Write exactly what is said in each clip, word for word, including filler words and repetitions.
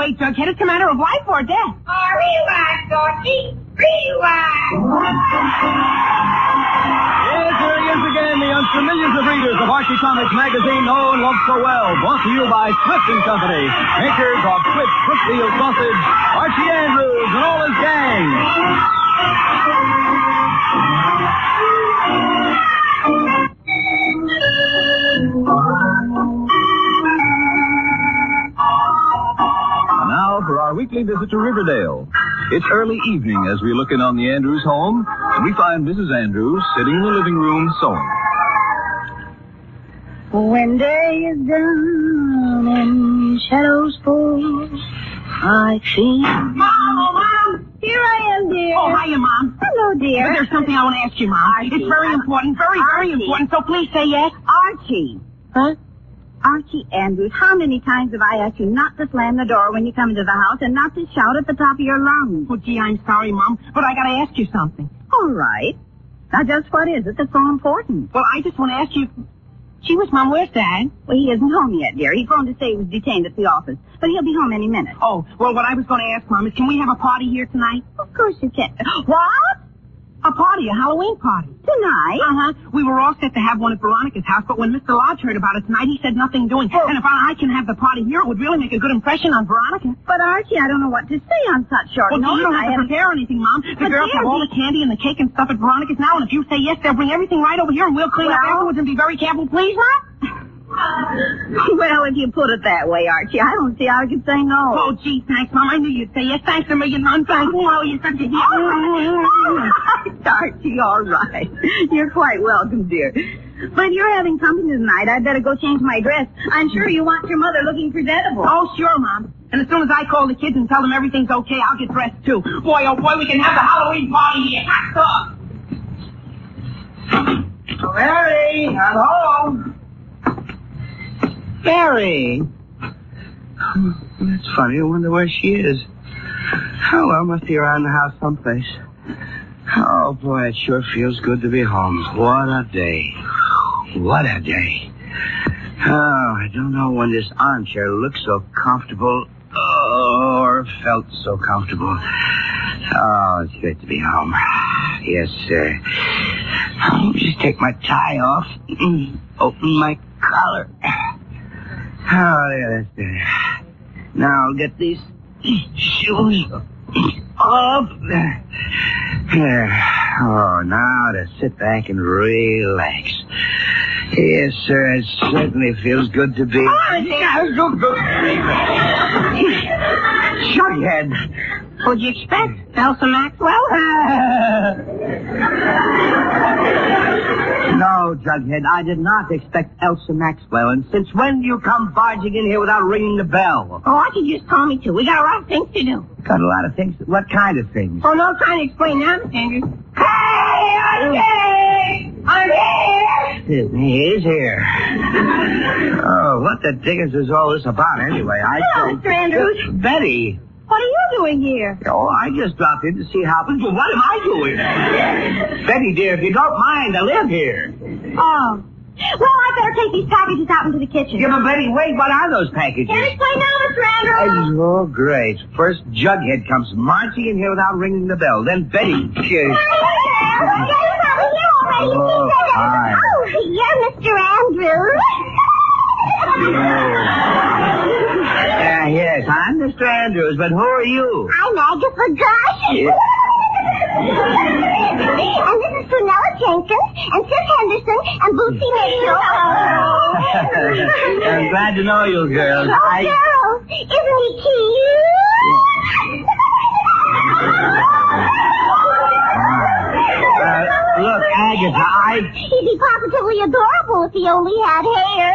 wait, Jughead. It's a matter of life or death. Oh, relax, Archie. Relax. Yes, here he is again, the youngster millions of readers of Archie Comics magazine know and love so well. Brought to you by Swift and Company, makers of Swift Brookfield sausage, Archie Andrews and all his gang. Now for our weekly visit to Riverdale. It's early evening as we look in on the Andrews home, and we find Missus Andrews sitting in the living room sewing. When day is done and shadows fall, I think... Mom, oh, Mom! Here I am, dear. Oh, hiya, Mom. Hello, dear. But there's something I want to ask you, Mom. Archie. It's very important, very, very Archie. important, so please say yes. Archie. Huh? Archie Andrews, how many times have I asked you not to slam the door when you come into the house and not to shout at the top of your lungs? Oh, gee, I'm sorry, Mom, but I gotta ask you something. All right. Now, just what is it that's so important? Well, I just want to ask you... Gee whiz, Mom, where's Dad? Well, he isn't home yet, dear. He's going to say he was detained at the office, but he'll be home any minute. Oh, well, what I was going to ask, Mom, is can we have a party here tonight? Of course you can. What? A party, a Halloween party. Tonight? Uh-huh. We were all set to have one at Veronica's house, but when Mister Lodge heard about it tonight, he said nothing doing. Oh. And if I, I can have the party here, it would really make a good impression on Veronica. But, Archie, I don't know what to say on such short Well, notice. you don't I have to haven't- prepare anything, Mom. The But girls dear, have all we- the candy and the cake and stuff at Veronica's now, and if you say yes, they'll bring everything right over here, and we'll clean up Well- afterwards and be very careful, please, Mom? Well, if you put it that way, Archie, I don't see how I could say no. Oh, gee, thanks, Mom. I knew you'd say yes. Thanks a million, Mom. Thanks. Oh, you're such a hero. Archie, all right. You're quite welcome, dear. But if you're having company tonight, I'd better go change my dress. I'm sure you want your mother looking presentable. Oh, sure, Mom. And as soon as I call the kids and tell them everything's okay, I'll get dressed, too. Boy, oh, boy, we can have the Halloween party here. Hot dog. Mary, I'm home. Mary. That's funny. I wonder where she is. Oh, well, must be around the house someplace. Oh, boy, it sure feels good to be home. What a day. What a day. Oh, I don't know when this armchair looked so comfortable or felt so comfortable. Oh, it's good to be home. Yes, sir. I'll just take my tie off. Open my collar. Oh, there, that's better. Now I'll get these shoes off. There. Oh, now to sit back and relax. Yes, sir, it certainly feels good to be... Jughead! What'd you expect? Elsa Maxwell? No, Jughead, I did not expect Elsa Maxwell. And since when do you come barging in here without ringing the bell? Oh, I could just call me to. We got a lot of things to do. Got a lot of things. What kind of things? Oh, no time to explain that, Andrew. Hey, I'm here! I'm here! He is here. Oh, what the dickens is all this about anyway? I Hello, don't- Mister Andrews. Betty. What are you doing here? Oh, I just dropped in to see how... Well, what am I doing? Betty, dear, if you don't mind, I live here. Oh. Well, I better take these packages out into the kitchen. Yeah, but Betty, wait, what are those packages? Can I explain now, Mister Andrews? Oh, great. First, Jughead comes marching in here without ringing the bell. Then Betty... She... Oh, hi. Oh, you're Mister Andrews. Uh, yes, I'm Mister Andrews, but who are you? I'm Agatha Gush. And this is Prunella Jenkins, and Sis Henderson, and Bootsy Mitchell. I'm glad to know you, girls. Oh, I... girls, isn't he cute? Uh, look, Agatha, I... He'd be positively adorable if he only had hair.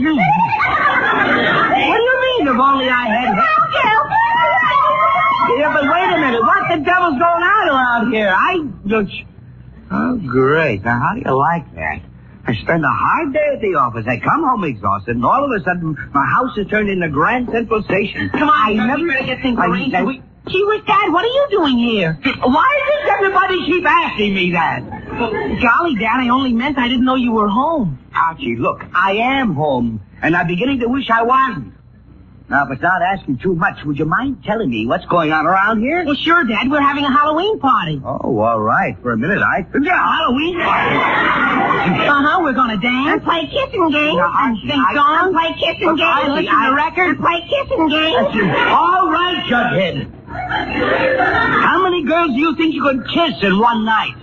What do you mean, if only I had hair? Yeah, but wait a minute. What the devil's going on around here? I... Look... Oh, great. Now, how do you like that? I spend a hard day at the office. I come home exhausted, and all of a sudden, my house is turned into Grand Central Station. Come on, I Doug, never... you better get things I- arranged. I- We... Gee whiz, Dad, what are you doing here? Why does everybody keep asking me that? Well, golly, Dad, I only meant I didn't know you were home. Archie, look, I am home, and I'm beginning to wish I wasn't. Now, if it's not asking too much, would you mind telling me what's going on around here? Well, sure, Dad. We're having a Halloween party. Oh, all right. For a minute, I... Yeah, Halloween party. Uh-huh. We're going to dance. And play kissing games. Yeah, and sing I- songs. And play kissing Look, I games. listen to the record. And play kissing games. All right, Jughead. How many girls do you think you could kiss in one night?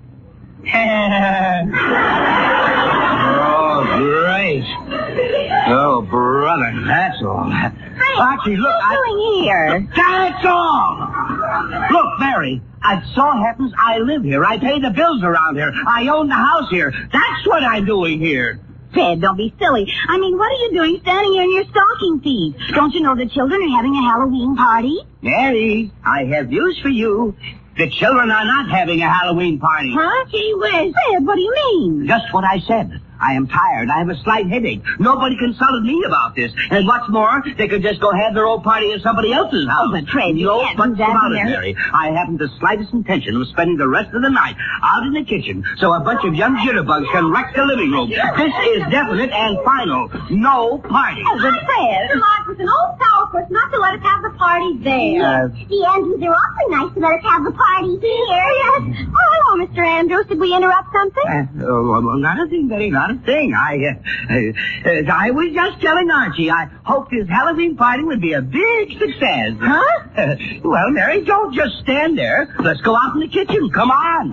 Oh, great. Oh, brother, that's all. Archie, look, What are you doing here? That's all. Look, Mary, it so happens I live here. I pay the bills around here. I own the house here. That's what I'm doing here. Fred, don't be silly. I mean, what are you doing standing here in your stocking feet? Don't you know the children are having a Halloween party? Mary, I have news for you. The children are not having a Halloween party. Huh? Gee whiz. Fred, what do you mean? Just what I said. I am tired. I have a slight headache. Nobody consulted me about this. And what's more, they could just go have their old party at somebody else's house. Oh, but Fred, you no can't buts do that, about it, Mary. Mary. I haven't the slightest intention of spending the rest of the night out in the kitchen so a bunch of young jitterbugs can wreck the living room. This is definite and final. No party. Oh, but Fred. Mister Mark was an old sourpuss not to let us have the party there. Uh, the Andrews are awfully nice to let us have the party here. Yes. Oh, hello, Mister Andrews. Did we interrupt something? Uh, oh, well, not a thing, Betty, not a thing. I, uh, uh, I was just telling Archie I hoped his Halloween party would be a big success. Huh? Uh, well, Mary, don't just stand there. Let's go out in the kitchen. Come on.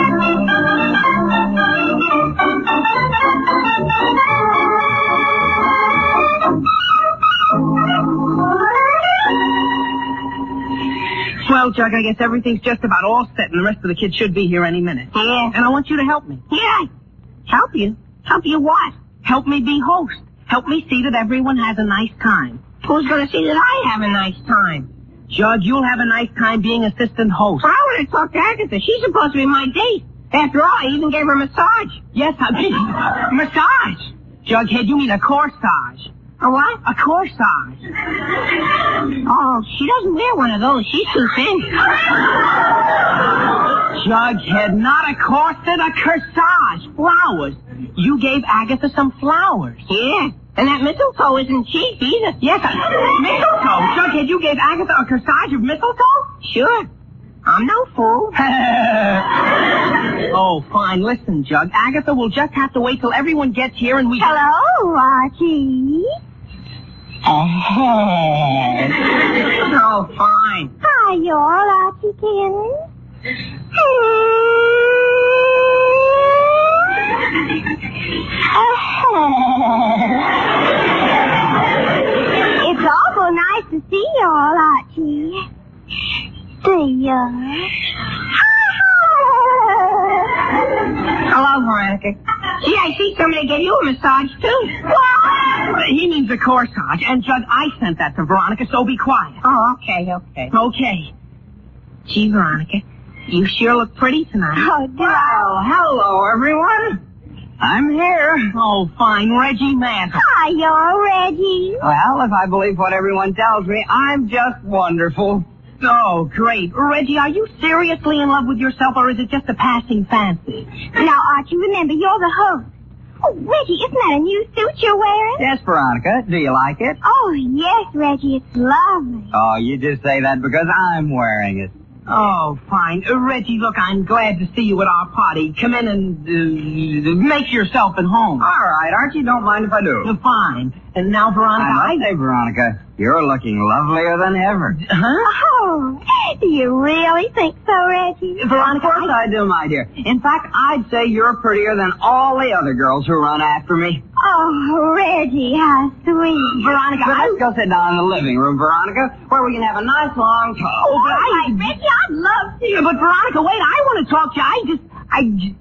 Well, Jug, I guess everything's just about all set, and the rest of the kids should be here any minute. Yeah. And I want you to help me. Yeah. Help you? Help you what? Help me be host. Help me see that everyone has a nice time. Who's going to see that I have a nice time? Jug, you'll have a nice time being assistant host. Well, I want to talk to Agatha. She's supposed to be my date. After all, I even gave her a massage. Yes, I mean, massage. Jughead, you mean a corsage. A what? A corsage. Oh, she doesn't wear one of those. She's too thin. Jughead, not a corset, a corsage. Flowers. You gave Agatha some flowers. Yeah. And that mistletoe isn't cheap either. Yes, a mistletoe. Jughead, you gave Agatha a corsage of mistletoe? Sure. I'm no fool. Oh, fine. Listen, Jug. Agatha will just have to wait till everyone gets here and we... Hello, Archie. Oh, fine. Hi, you're Archie Cannon. It's awful nice to see you all, Archie. Dear. Hello, Veronica. Gee, I see somebody gave you a massage, too. What? He means a corsage. And, Jug, I sent that to Veronica, so be quiet. Oh, okay, okay. Okay. Gee, Veronica, you sure look pretty tonight. Oh, dear. Well, hello, everyone. I'm here. Oh, fine. Reggie Mantle. Hi, you're Reggie. Well, if I believe what everyone tells me, I'm just wonderful. Oh, great. Reggie, are you seriously in love with yourself, or is it just a passing fancy? Now, Archie, remember, you're the host. Oh, Reggie, isn't that a new suit you're wearing? Yes, Veronica. Do you like it? Oh, yes, Reggie, it's lovely. Oh, you just say that because I'm wearing it. Oh, fine. Uh, Reggie, look, I'm glad to see you at our party. Come in and uh, make yourself at home. All right, Archie, don't mind if I do. Uh, fine. And now, Veronica, I must say, Veronica, you're looking lovelier than ever. Huh? Oh, do you really think so, Reggie? Veronica, of course I do, my dear. In fact, I'd say you're prettier than all the other girls who run after me. Oh, Reggie, how sweet. Veronica, But I... let's go sit down in the living room, Veronica, where we can have a nice long talk. Oh, but All I... right, Reggie, I'd love to. Yeah, but Veronica, wait, I want to talk to you. I just... I just...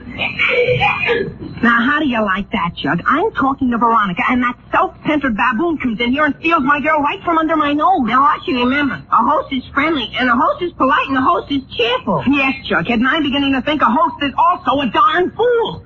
Now, how do you like that, Jug? I'm talking to Veronica, and that self-centered baboon comes in here and steals my girl right from under my nose. Now, Archie, remember, a host is friendly, and a host is polite, and a host is cheerful. Yes, Jug, and I'm beginning to think a host is also a darn fool.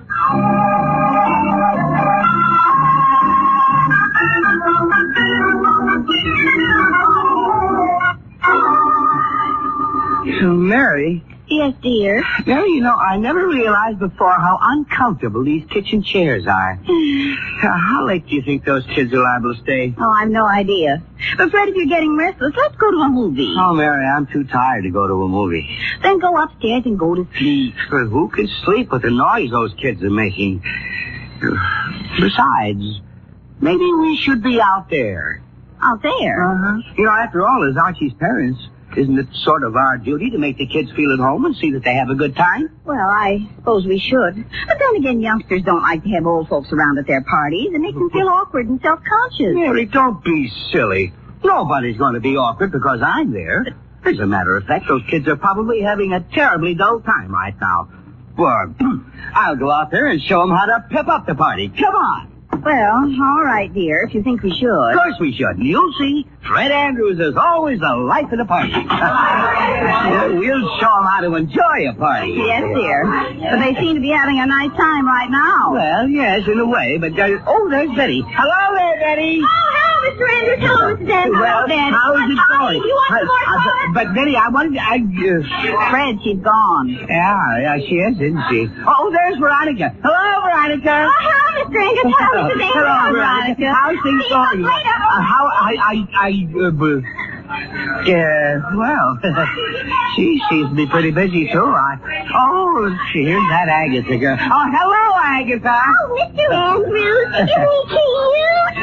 Mary. Mary. Yes, dear. Mary, you know, I never realized before how uncomfortable these kitchen chairs are. uh, how late do you think those kids are liable to stay? Oh, I've no idea. But, Fred, if you're getting restless, let's go to a movie. Oh, Mary, I'm too tired to go to a movie. Then go upstairs and go to sleep. But who can sleep with the noise those kids are making? Besides, maybe we should be out there. Out there? Uh-huh. You know, after all, as Archie's parents, isn't it sort of our duty to make the kids feel at home and see that they have a good time? Well, I suppose we should. But then again, youngsters don't like to have old folks around at their parties. It makes them feel awkward and self-conscious. Mary, don't be silly. Nobody's going to be awkward because I'm there. As a matter of fact, those kids are probably having a terribly dull time right now. Well, I'll go out there and show them how to pep up the party. Come on. Well, all right, dear, if you think we should. Of course we should. And you'll see, Fred Andrews is always the life of the party. We'll show them how to enjoy a party. Yes, dear. But they seem to be having a nice time right now. Well, yes, in a way, but... Uh, oh, there's Betty. Hello there, Betty. Oh, hello, Mister Andrews. Hello, Missus Andrews. Well, Betty. how's it going? You want some more Uh, soda? but, Betty, I wanted to... I, uh, Fred, she's gone. yeah, yeah, she is, isn't she? Oh, there's Veronica. Hello, Veronica. Oh, hello, Mister Andrews. Hello, Missus Andrews. Hello, Veronica. How's things See you going? later. Uh, how, I, I, I, uh, b- uh, well, she seems to be pretty busy, too. I, oh, here's that Agatha girl. Oh, hello, Agatha. Oh, Mister Andrews. Isn't he cute?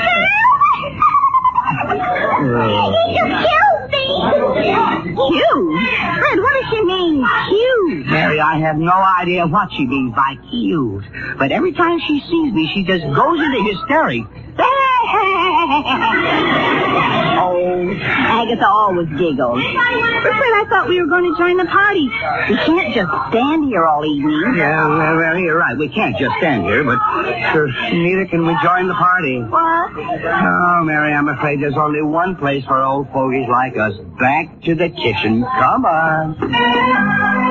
He just killed me. Cute? Fred, what does she mean, cute? Mary, I have no idea what she means by cute. But every time she sees me, she just goes into hysterics. Oh, Agatha always giggles. But Fred, I thought we were going to join the party. We can't just stand here all evening. Yeah, well, well, you're right. We can't just stand here, but uh, neither can we join the party. What? Oh, Mary, I'm afraid there's only one place for old fogies like us. Back to the kitchen. Come on.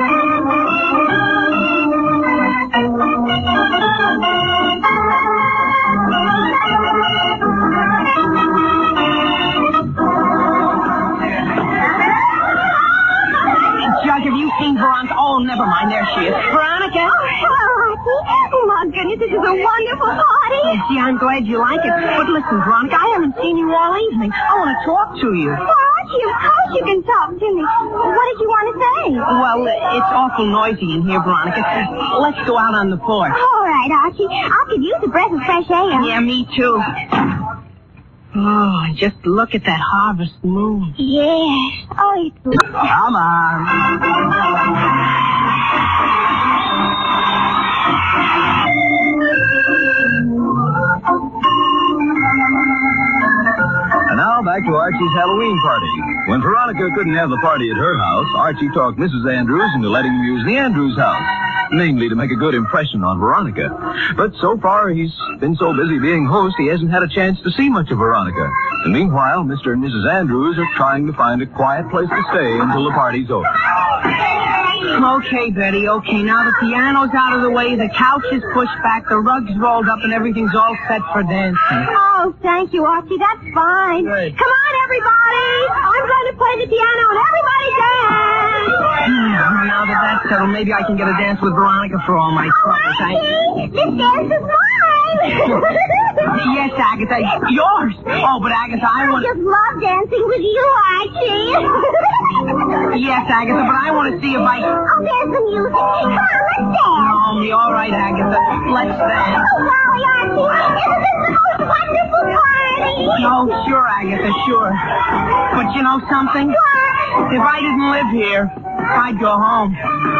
Judge, have you seen Veronica? Oh, never mind. There she is. Veronica? Oh, hello, Archie. Oh, my goodness, this is a wonderful party. Gee, I'm glad you like it. But listen, Veronica, I haven't seen you all evening. I want to talk to you. Well, Archie, of course you can talk to me. What did you want to say? Well, it's awful noisy in here, Veronica. Let's go out on the porch. All right, Archie. I could use a breath of fresh air. Yeah, me too. Oh, and just look at that harvest moon. Yes. Oh, it's... Come on. And now back to Archie's Halloween party. When Veronica couldn't have the party at her house, Archie talked Missus Andrews into letting him use the Andrews house, namely to make a good impression on Veronica. But so far, he's been so busy being host, he hasn't had a chance to see much of Veronica. And meanwhile, Mister and Missus Andrews are trying to find a quiet place to stay until the party's over. Okay, Betty, okay. Now the piano's out of the way, the couch is pushed back, the rug's rolled up, and everything's all set for dancing. Oh, thank you, Archie. That's fine. Good. Come on, everybody. I'm going to play the piano, and everybody dance. Hmm, now that that's settled, maybe I can get a dance with Veronica for all my troubles. I... Archie, this dance is mine. Yes, Agatha, yours. Oh, but Agatha, I I want... just love dancing with you, Archie. Yes, Agatha, but I want to see if I... Oh, there's the music. Come on, let's dance. Oh, me, all right, Agatha. Let's dance. Oh, golly, Archie. Isn't this the most wonderful party? Oh, sure, Agatha, sure. But you know something? What? If I didn't live here, I'd go home.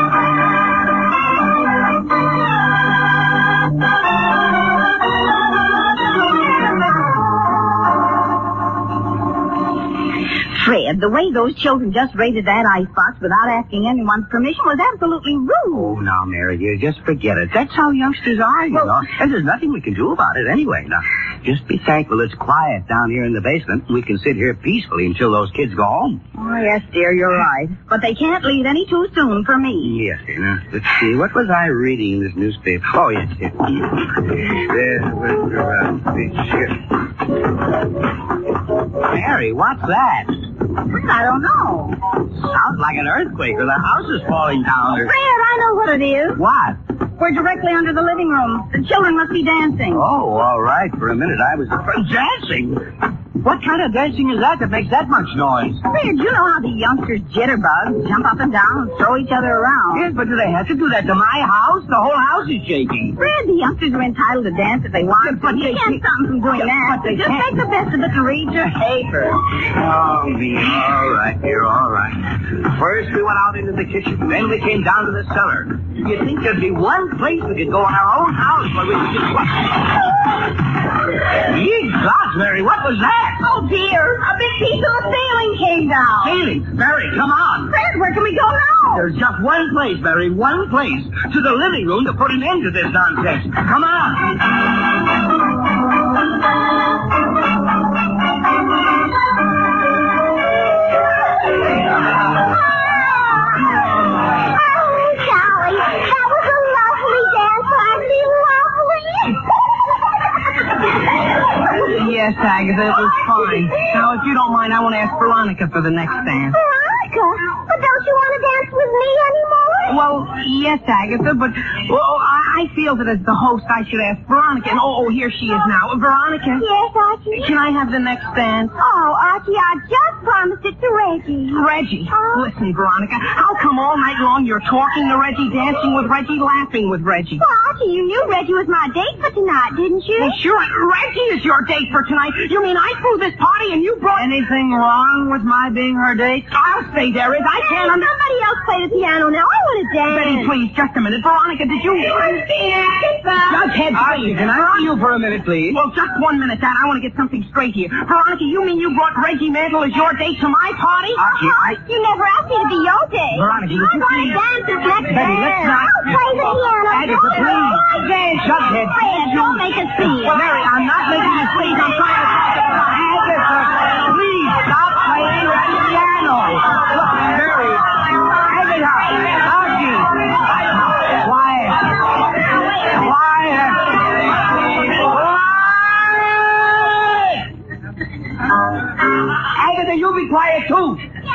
Fred, the way those children just raided that icebox without asking anyone's permission was absolutely rude. Oh, now, Mary, dear, just forget it. That's how youngsters are, you know. And there's nothing we can do about it anyway. Now, just be thankful it's quiet down here in the basement. We can sit here peacefully until those kids go home. Oh, yes, dear, you're right. But they can't leave any too soon for me. Yes, dear. Now, let's see. What was I reading in this newspaper? Oh, yes, yes. There, where, uh, here. Mary, what's that? I don't know. Sounds like an earthquake or the house is falling down. Or... Fred, I know what it is. What? We're directly under the living room. The children must be dancing. Oh, all right. For a minute, I was afraid. Dancing? What kind of dancing is that that makes that much noise? Fred, you know how the youngsters jitterbug, jump up and down, and throw each other around. Yes, but do they have to do that to my house? The whole house is shaking. Fred, the youngsters are entitled to dance if they want. Yeah, but you they can't can't- stop them from doing Yeah, that. but they Just can't. make the best of it and read your paper. Oh, me. All right, dear, all right. First, we went out into the kitchen. Then we came down to the cellar. You think there'd be one place we could go in our own house where we could just... What? Ye gods, Mary, what was that? Oh, dear. A big piece of the ceiling came down. Ceiling. Mary, come on. Fred, where can we go now? There's just one place, Mary, one place. To the living room to put an end to this nonsense. Come on. Oh, Golly, that was a lovely dance, Archie. Lovely. Yes, Agatha, it was fine. Now, if you don't mind, I want to ask Veronica for the next dance. Veronica, but don't you want to dance with me anymore? Well, yes, Agatha, but well, I, I feel that as the host, I should ask Veronica. And oh, oh, here she is now. Veronica, Yes, Archie. can I have the next dance? Oh, Archie, I just promised it to Reggie. Reggie, Oh. listen, Veronica, how come all night long you're talking to Reggie, dancing with Reggie, laughing with Reggie? Well, Archie, you knew Reggie was my date for tonight, didn't you? Well, sure, Reggie is your date for tonight. You mean I threw this party and you brought... Anything wrong with my being her date? I'll say there is. I Hey, can't understand. somebody else play the piano now. I want to dance. Betty, please, just a minute. Veronica, did you... Jughead, Archie, please. can I see you for a minute, please? Well, just one minute, Dad. I want to get something straight here. Veronica, you mean you brought Reggie Mantle as your date to my party? Archie, I... You never asked me to be your date. Veronica, you I'm just going to please- dance this next Betty, dance. let's not- I'll play the piano. Agatha, please. Dance. Jughead, Fred, don't make a scene. Well, Mary, I'm not making you please. I'm trying to talk to Veronica. Agatha, please stop playing the piano. Look, Mary, Agatha, Archie, quiet, quiet, quiet. Agatha, you be quiet too.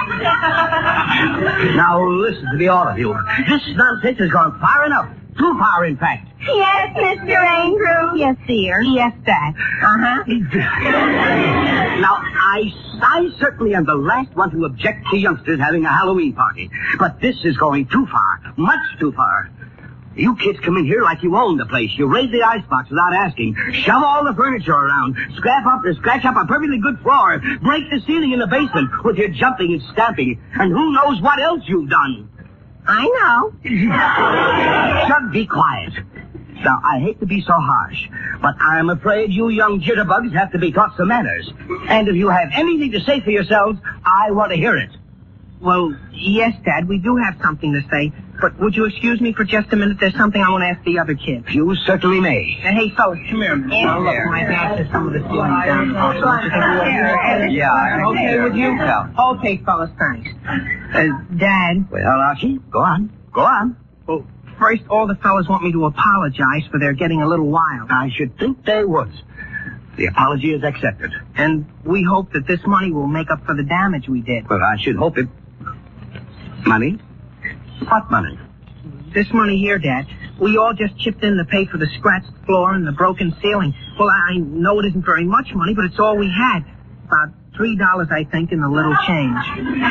Now listen to me, all of you. This nonsense has gone far enough. Too far, in fact. Yes, Mister Andrews. Yes, dear. Yes, Dad. Uh-huh. Now, I, I certainly am the last one to object to youngsters having a Halloween party. But this is going too far. Much too far. You kids come in here like you own the place. You raid the icebox without asking. Shove all the furniture around. Scrap up or scratch up a perfectly good floor. Break the ceiling in the basement with your jumping and stamping. And who knows what else you've done. I know. Chug, be quiet. Now, I hate to be so harsh, but I'm afraid you young jitterbugs have to be taught some manners. And if you have anything to say for yourselves, I want to hear it. Well, yes, Dad, we do have something to say. But would you excuse me for just a minute? There's something I want to ask the other kids. You certainly may. Uh, hey, fellas, come here a minute. Yes, Now, look, sir. my dad says some of the ceilings down. Also, don't you think we ought to- Yeah, I Okay with you? Yeah. Okay, fellas, thanks. Uh, Dad, Well, Archie, go on. Go on. well, first, all the fellas want me to apologize for their getting a little wild. I should think they would. The apology is accepted. And we hope that this money will make up for the damage we did. But I should hope it... Money? What money? This money here, Dad, we all just chipped in to pay for the scratched floor and the broken ceiling. Well, I know it isn't very much money, but it's all we had. About three dollars, I think, in the little change.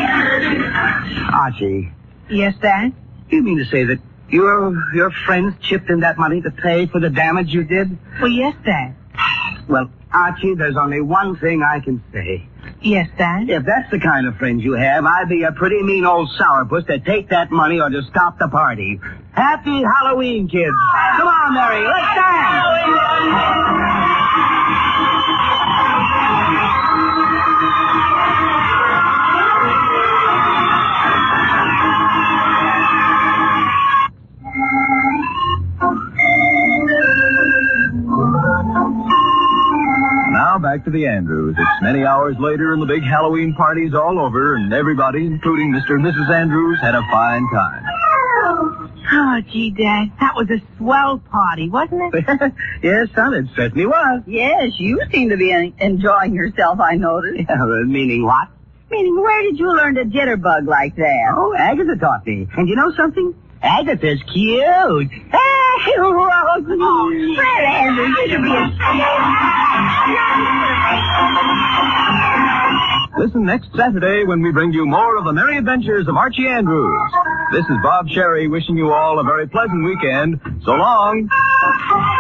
Archie, Yes, Dad? you mean to say that your your friends chipped in that money to pay for the damage you did? Well, yes, Dad. Well, Archie, there's only one thing I can say. Yes, Dad? If that's the kind of friends you have, I'd be a pretty mean old sourpuss to take that money or to stop the party. Happy Halloween, kids. Come on, Mary, let's dance. Now back to the Andrews. It's many hours later and the big Halloween party's all over and everybody, including Mister and Missus Andrews, had a fine time. Oh, gee, Dad, that was a swell party, wasn't it? Yes, son, it certainly was. Yes, you seem to be en- enjoying yourself, I noticed. Yeah, uh, meaning what? Meaning, where did you learn to jitterbug like that? Oh, Agatha taught me. And you know something? Agatha's cute. Hey, Oh, Fred Andrews, you should be ashamed. Listen next Saturday when we bring you more of the merry adventures of Archie Andrews. This is Bob Sherry wishing you all a very pleasant weekend. So long.